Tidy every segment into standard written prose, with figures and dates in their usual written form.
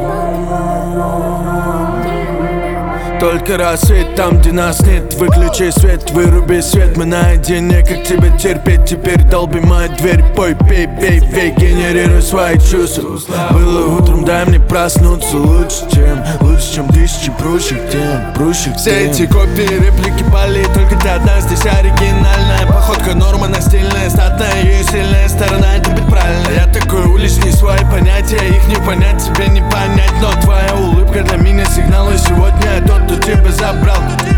Только рассвет там, где нас нет. Выключи свет, выруби свет. Мы наедине, как тебе терпеть? Теперь долби мою дверь. Пой, пей, бей, вей, генерируй свои чувства. Было утром, дай мне проснуться. Лучше, чем тысячи прочих тем. Все эти копии, реплики болит. Только ты одна здесь оригинальная. Походка норма, настильная, статная. Ее сильная сторона, это быть правильно. Я такой уличный, свои понятия. Их не понять, тебе не понять. Но твоя улыбка для меня сигнал. И сегодня я тот, кто тебя забрал.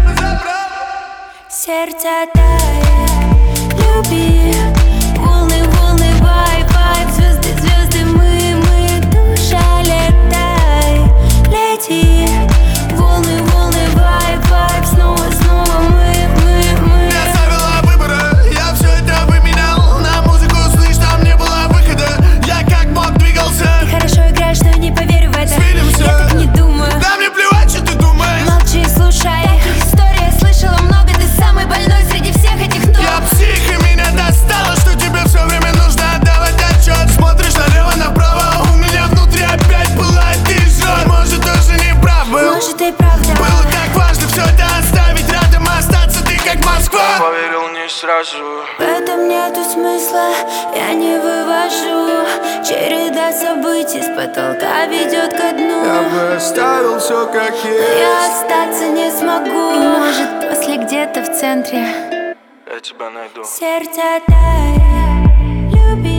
Сердце тает, люби. Волны, волны, вайб, вайб. Звезды, звезды, мы, душа, летай, лети. Волны, волны, вайб, вайб. Снова, снова мы. Не оставила выбора, я все это выменял на музыку, слышь, там не было выхода. Я как мог двигался. Ты хорошо играешь, но я не поверю в это. Свидимся. Я так не думаю. Да мне плевать, что ты думаешь. Молчи и слушай. Таких историй я слышала много. Ты самый больной среди всех этих, кто... Я псих, и меня достало, что тебе все время нужно отдавать отчет. Смотришь налево, направо, у меня внутри опять пылает и жжет. Может, тоже не прав был. Может, и правда. Было так важно все это оставить, рядом остаться, ты как Москва. Поверил не сразу. В этом нету смысла, я не вывожу. Череда событий с потолка ведет ко дну. Я бы оставил все как есть. Я остаться не смогу. И может после где-то в центре Я тебя найду. сердце тает, люби.